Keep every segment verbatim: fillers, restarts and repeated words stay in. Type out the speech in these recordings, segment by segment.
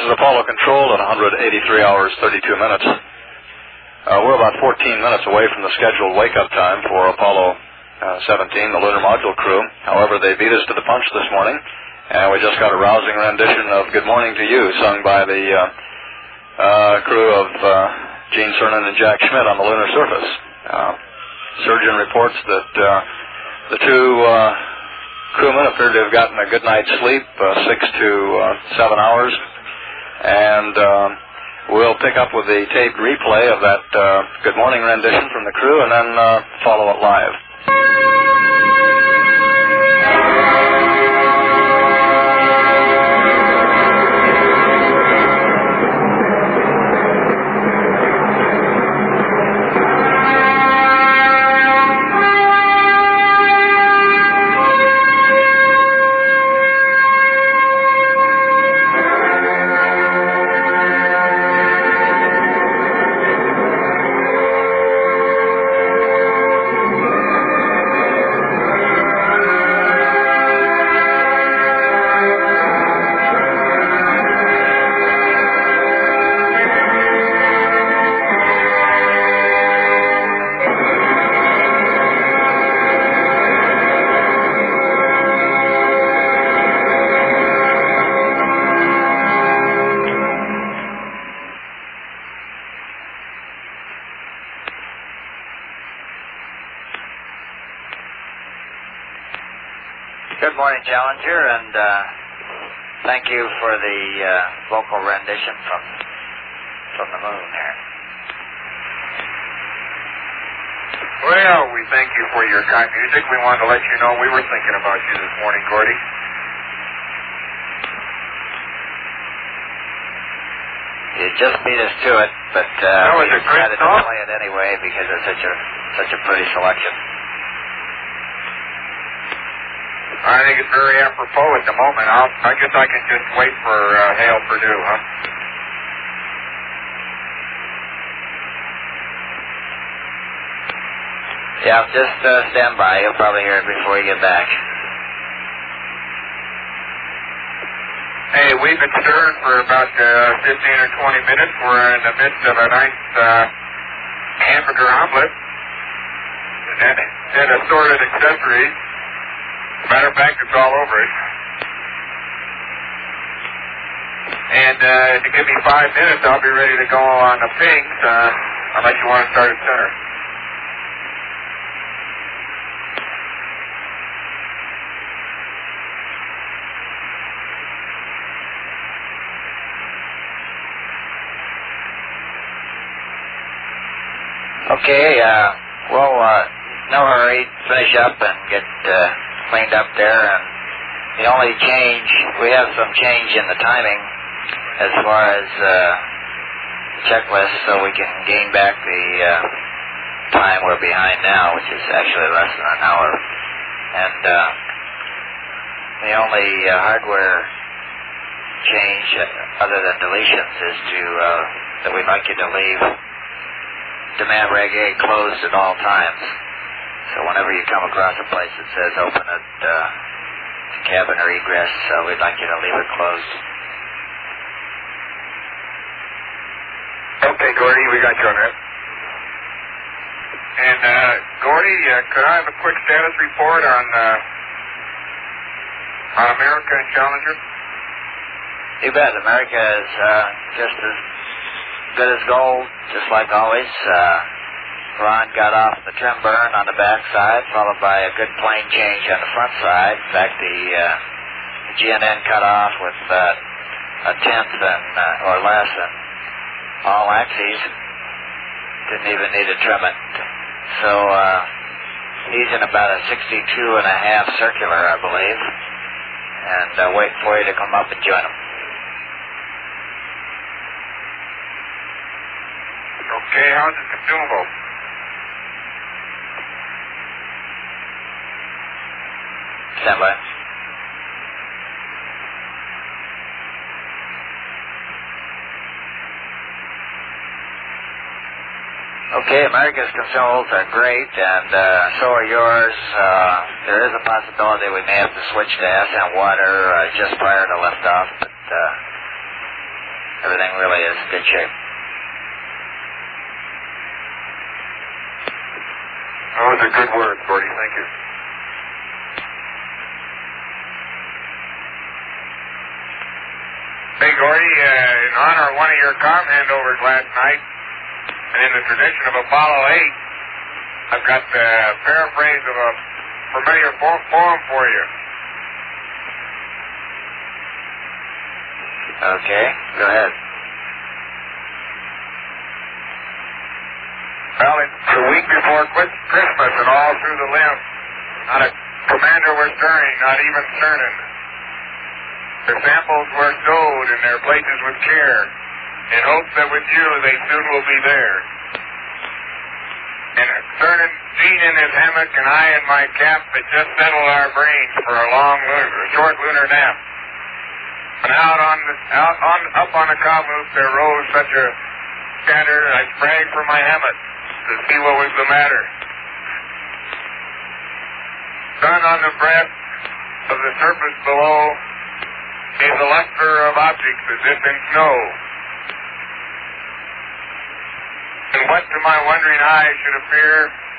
is Apollo Control at one hundred eighty-three hours, thirty-two minutes. Uh, we're about fourteen minutes away from the scheduled wake-up time for Apollo uh, seventeen, the lunar module crew. However, they beat us to the punch this morning, and we just got a rousing rendition of Good Morning to You, sung by the uh, uh, crew of uh, Gene Cernan and Jack Schmidt on the lunar surface. Uh, surgeon reports that uh, the two uh, crewmen appeared to have gotten a good night's sleep, uh, six to uh, seven hours, and uh, we'll pick up with the taped replay of that uh, Good Morning rendition from the crew and then uh, follow it live. Good morning, Challenger, and uh, thank you for the uh, vocal rendition from from the moon there. Well, we thank you for your kind music. We wanted to let you know we were thinking about you this morning, Gordy. You just beat us to it, but uh, that was we a great decided song. to play it anyway because it's such a such a pretty selection. I think it's very apropos at the moment. I'll, I guess I can just wait for uh, Hale Purdue, huh? Yeah, just uh, stand by. You'll probably hear it before you get back. Hey, we've been stirring for about uh, fifteen or twenty minutes. We're in the midst of a nice uh, hamburger omelet and, and assorted accessories. Matter of fact, it's all over it. And uh, if you give me five minutes, I'll be ready to go on the pings, uh, unless you want to start at center. Okay, uh, well, uh, no hurry. Finish up and get uh, cleaned up there, and the only change, we have some change in the timing as far as uh, the checklist, so we can gain back the uh, time we're behind now, which is actually less than an hour. And uh, the only uh, hardware change, uh, other than deletions, is to uh, that we'd like you to leave Demand Reg A closed at all times. So whenever you come across a place that says open at uh, cabin or egress, uh, we'd like you to leave it closed. Okay, Gordy, we got you on that. And, uh, Gordy, uh, could I have a quick status report on, uh, on America and Challenger? You bet. America is uh, just as good as gold, just like always. Uh, Ron got off the trim burn on the back side, followed by a good plane change on the front side. In fact, the, uh, the G N N cut off with uh, a tenth and uh, or less, and all axes. Didn't even need to trim it. So uh, he's in about a sixty-two and a half circular, I believe, and uh, waiting for you to come up and join him. Okay, how's the consumable? Stand by. Okay, America's consoles are great, and uh, so are yours. Uh, there is a possibility we may have to switch to S M water uh, just prior to liftoff, but uh, everything really is in good shape. Those are good words, Gordy. Thank you. Hey, Gordy, uh, in honor of one of your com handovers last night, and in the tradition of Apollo eight, I've got the paraphrase of a familiar po- poem for you. Okay, go ahead. Well, it's the week before Christmas, and all through the limb, not a commander was stirring, not even Cernan. Their samples were stowed in their places with care, in hopes that with you they soon will be there. And Cernan, Gene in his hammock, and I in my cap had just settled our brains for a long, a short lunar nap. And out on, the, out on, up on the cob loop there rose such a scatter, I sprang from my hammock to see what was the matter. Sun on the breast of the surface below gave the luster of objects as if in snow. And what to my wondering eye should appear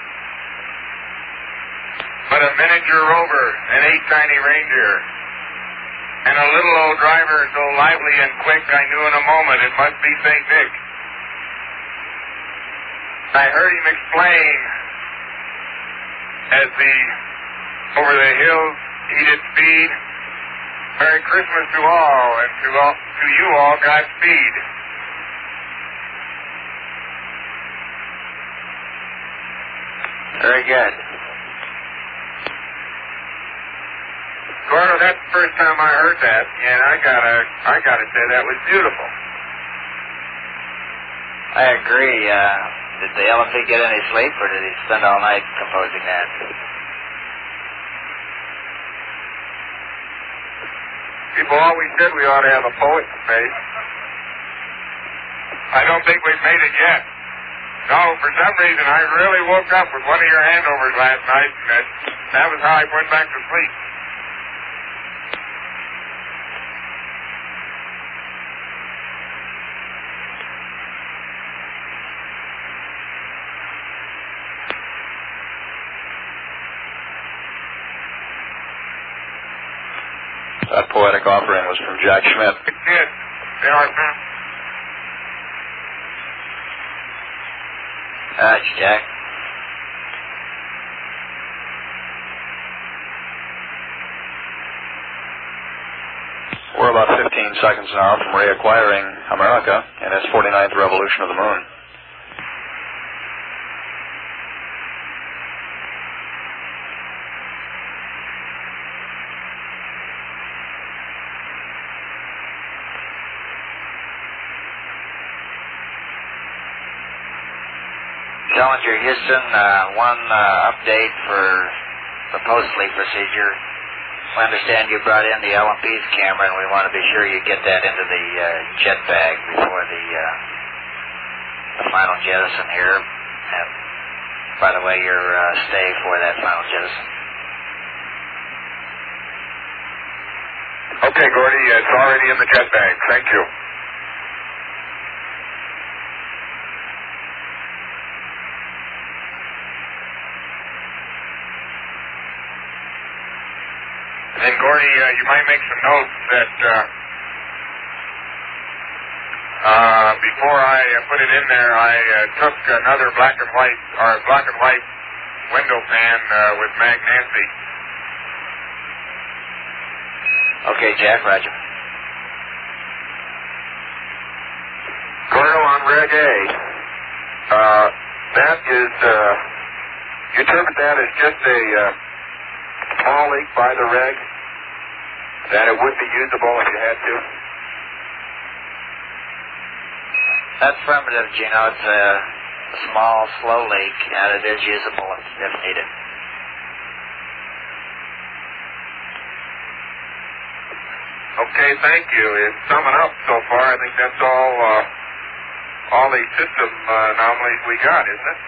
but a miniature rover and eight tiny reindeer. And a little old driver so lively and quick I knew in a moment it must be Saint Nick. I heard him explain as the over the hills he did speed, Merry Christmas to all, and to all, to you all Godspeed. Very good. Gordo, that's the first time I heard that, and I gotta, I gotta say that was beautiful. I agree. Uh, did the L M P get any sleep, or did he spend all night composing that? People always said we ought to have a poet in space. I don't think we've made it yet. No, for some reason I really woke up with one of your handovers last night, and that, that was how I went back to sleep. That poetic offering was from Jack Schmidt. It did. They are fun. Thanks, Jack. We're about fifteen seconds now from reacquiring America in its forty-ninth revolution of the moon. Challenger Houston, uh, one uh, update for the post-sleep procedure. We understand you brought in the L M P's camera, and we want to be sure you get that into the uh, jet bag before the, uh, the final jettison here. And by the way, your uh, stay for that final jettison. Okay, Gordy, it's already in the jet bag. Thank you. And Gordy, uh, you might make some notes that uh, uh, before I uh, put it in there, I uh, took another black and white or black and white window pan uh, with Mag Nancy. Okay, Jack, roger. Gordo on Reg A. Uh, that is, uh, you interpret that as just a uh, small leak by the reg, that it would be usable if you had to? That's affirmative, Gino. It's a, a small, slow leak, and it is usable if, if needed. Okay, thank you. And summing up so far, I think that's all, uh, all the system uh, anomalies we got, isn't it?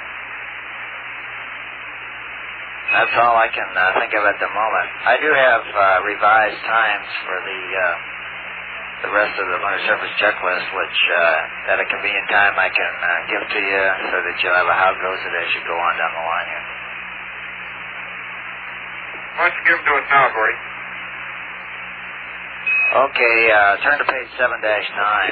That's all I can uh, think of at the moment. I do have uh, revised times for the uh, the rest of the lunar surface checklist, which uh, at a convenient time I can uh, give to you so that you'll have a how goes it as you go on down the line here. Why don't you give them to us now, Gordy? Okay, uh, turn to page seven dash nine.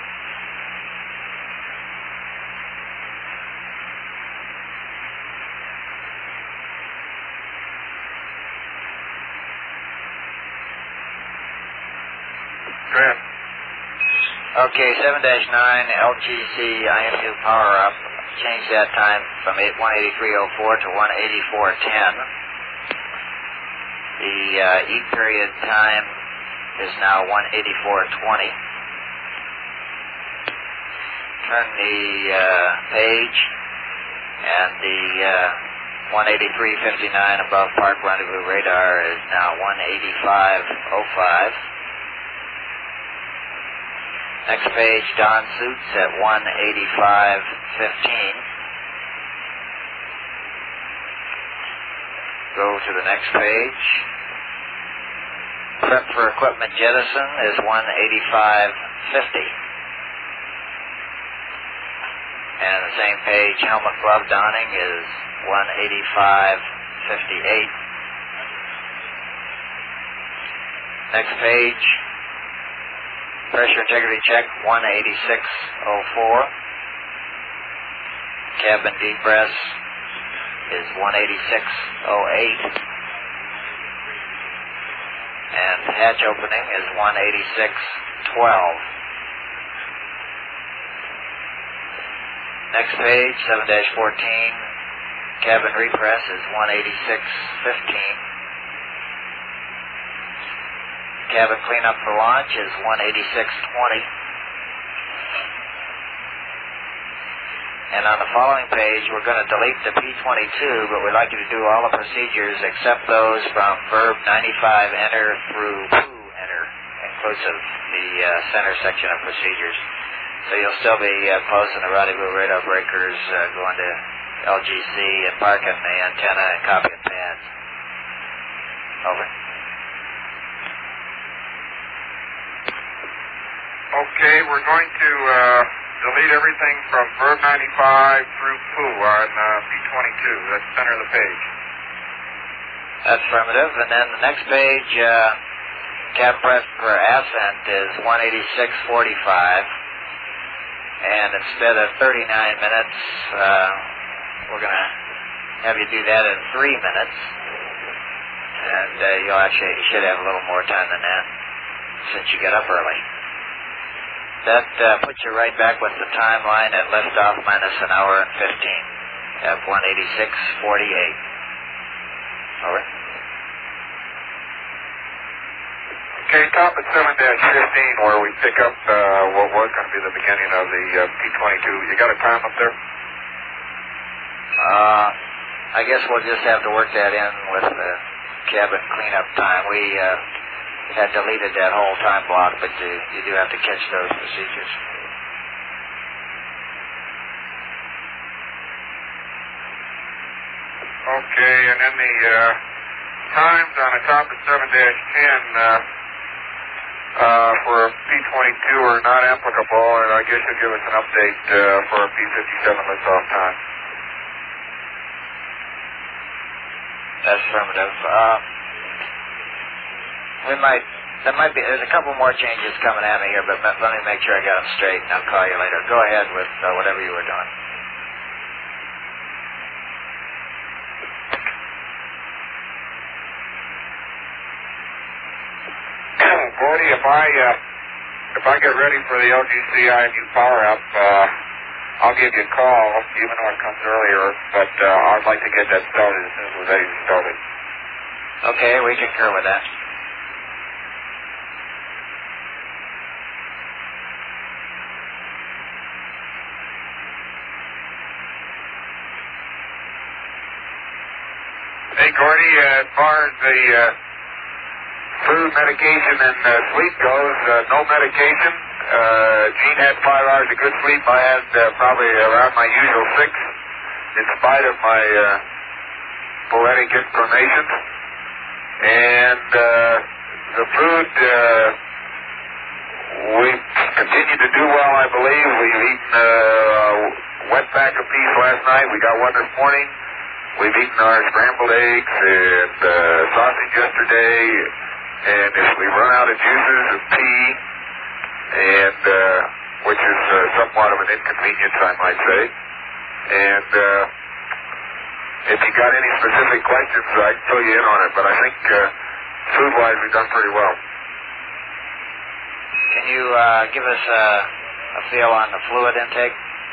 Go ahead. Okay, seven dash nine, L G C I M U power up. Change that time from one eighty-three oh four to one eighty-four ten. The uh, E period time is now one eighty-four twenty. Turn the uh, page, and the uh, one eighty-three fifty-nine above Park Rendezvous radar is now one eighty-five oh five. Next page, Don Suits at one eighty-five fifteen. Go to the next page. Prep for equipment jettison is one eighty-five fifty. And the same page, helmet glove donning is one eighty-five fifty-eight. Next page, pressure integrity check one eighty-six oh four. Cabin depress is one eighty-six oh eight. And hatch opening is one eighty-six twelve. Next page, seven dash fourteen. Cabin repress is one eighty-six fifteen. Cabin cleanup for launch is one eighty-six twenty. And on the following page, we're going to delete the P twenty-two, but we'd like you to do all the procedures except those from verb ninety-five enter through poo enter, inclusive the uh, center section of procedures. So you'll still be uh, closing the rendezvous radar breakers, uh, going to L G C and parking the antenna and copying pads. Over. Okay, we're going to uh, delete everything from verb ninety-five through poo on uh, P twenty-two. That's the center of the page. That's affirmative. And then the next page, uh, cab prep for ascent is one eighty-six forty-five. And instead of thirty-nine minutes, uh, we're going to have you do that in three minutes. And uh, you'll actually you should have a little more time than that since you get up early. That uh, puts you right back with the timeline at liftoff minus an hour and fifteen at one eighty-six forty-eight. Over. Okay, top at seven dash fifteen, where we pick up uh, what was going to be the beginning of the uh, P twenty-two. You got a time up there? Uh, I guess we'll just have to work that in with the cabin cleanup time. We uh, had deleted that whole time block, but you, you do have to catch those procedures. Okay, and then the uh, times on the top of seven dash ten uh, uh, for P twenty-two are not applicable, and I guess you'll give us an update uh, for P fifty-seven liftoff time. That's affirmative. Uh, we might, there might be, there's a couple more changes coming at me here, but let me make sure I got them straight, and I'll call you later. Go ahead with uh, whatever you were doing. Gordy, if I uh, if I get ready for the L G C I M U power up, uh, I'll give you a call, even though it comes earlier. But uh, I'd like to get that started as soon as we're ready to start it. Okay, we concur with that. Hey, Gordy, uh, as far as the uh, food, medication, and uh, sleep goes, uh, no medication. Uh, Gene had five hours of good sleep. I had uh, probably around my usual six, in spite of my uh, poetic information. And uh, the food uh, we've continued to do well, I believe. We've eaten uh, wetback apiece last night. We got one this morning. We've eaten our scrambled eggs and uh, sausage yesterday. And if we run out of juices and tea, and uh, which is uh, somewhat of an inconvenience, I might say. And uh, if you got any specific questions, I can fill you in on it. But I think uh, food-wise, we've done pretty well. Can you uh, give us a, a feel on the fluid intake?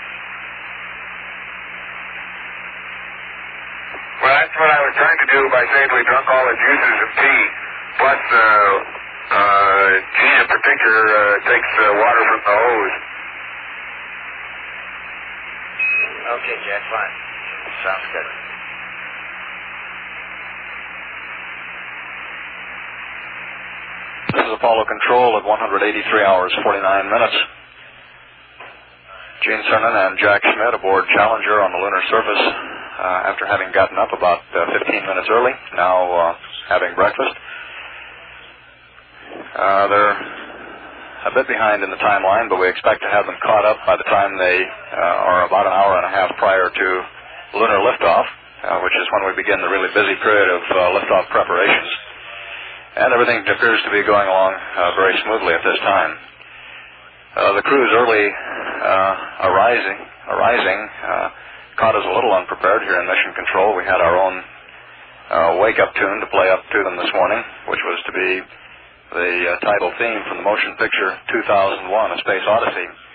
Well, that's what I was trying to do by saying we drunk all the juices and tea. Plus, uh, uh, Gene in particular uh, takes uh, water from the hose. Okay, Jack, fine. Sounds good. This is Apollo Control at one hundred eighty-three hours, forty-nine minutes. Gene Cernan and Jack Schmidt aboard Challenger on the lunar surface uh, after having gotten up about uh, fifteen minutes early, now uh, having breakfast. Uh, they're a bit behind in the timeline, but we expect to have them caught up by the time they uh, are about an hour and a half prior to lunar liftoff, uh, which is when we begin the really busy period of uh, liftoff preparations. And everything appears to be going along uh, very smoothly at this time. Uh, the crew's early uh, arising, arising uh, caught us a little unprepared here in Mission Control. We had our own uh, wake-up tune to play up to them this morning, which was to be the uh, title theme from the motion picture two thousand one, A Space Odyssey.